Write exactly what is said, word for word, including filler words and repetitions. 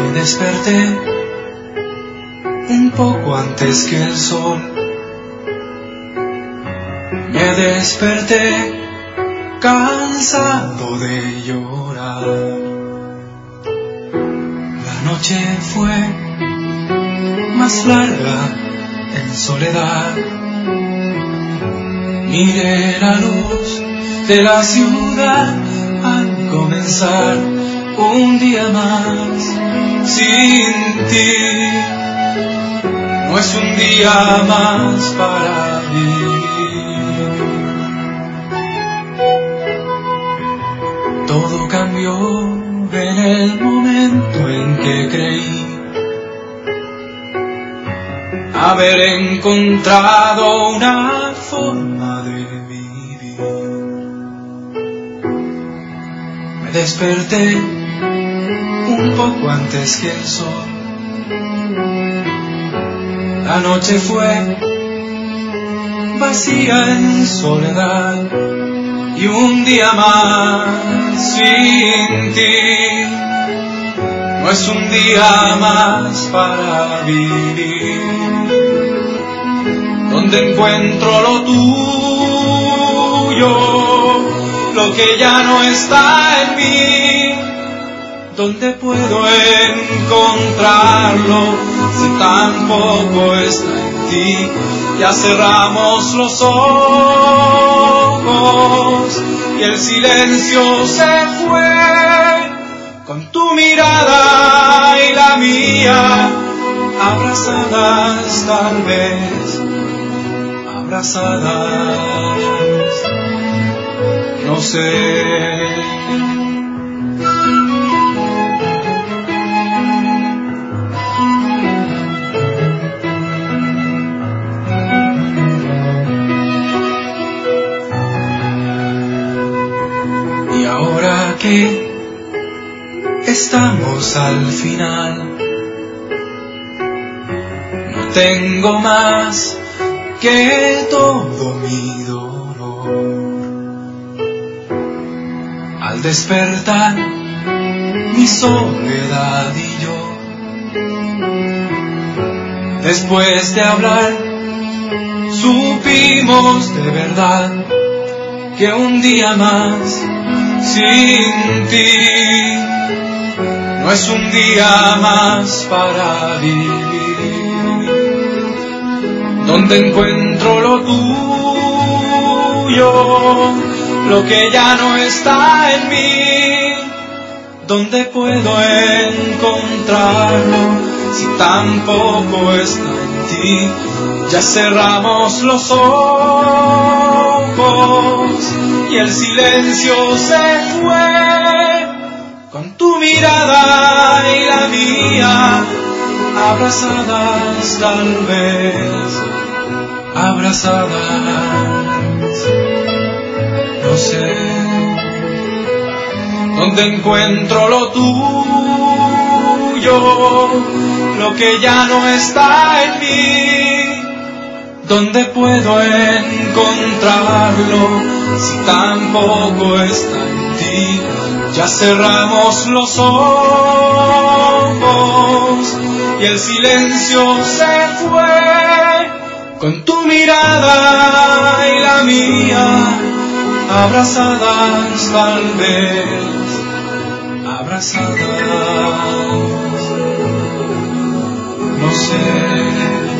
desperté un poco antes que el sol. Me desperté cansado de llorar. La noche fue más larga en soledad. Miré la luz de la ciudad al comenzar un día más sin ti. No es un día más para vivir. Todo cambió en el momento en que creí haber encontrado una forma de vivir. Me desperté un poco antes que el sol. La noche fue vacía en soledad y un día más sin ti. No es un día más para vivir, donde encuentro lo tuyo, lo que ya no está en mí. ¿Dónde puedo encontrarlo si tampoco está en ti? Ya cerramos los ojos y el silencio se fue con tu mirada y la mía, abrazadas tal vez, abrazadas, no sé. Que estamos al final, no tengo más que todo mi dolor. Al despertar mi soledad y yo, después de hablar supimos de verdad que un día más sin ti no es un día más para vivir, donde encuentro lo tuyo, lo que ya no está en mí. ¿Dónde puedo encontrarlo si tampoco está en ti? Ya cerramos los ojos y el silencio se fue con tu mirada y la mía, abrazadas tal vez, abrazadas, no sé. Donde encuentro lo tuyo, lo que ya no está en mí. ¿Dónde puedo encontrarlo si tampoco está en ti? Ya cerramos los ojos y el silencio se fue con tu mirada y la mía, abrazadas tal vez, abrazadas, no sé.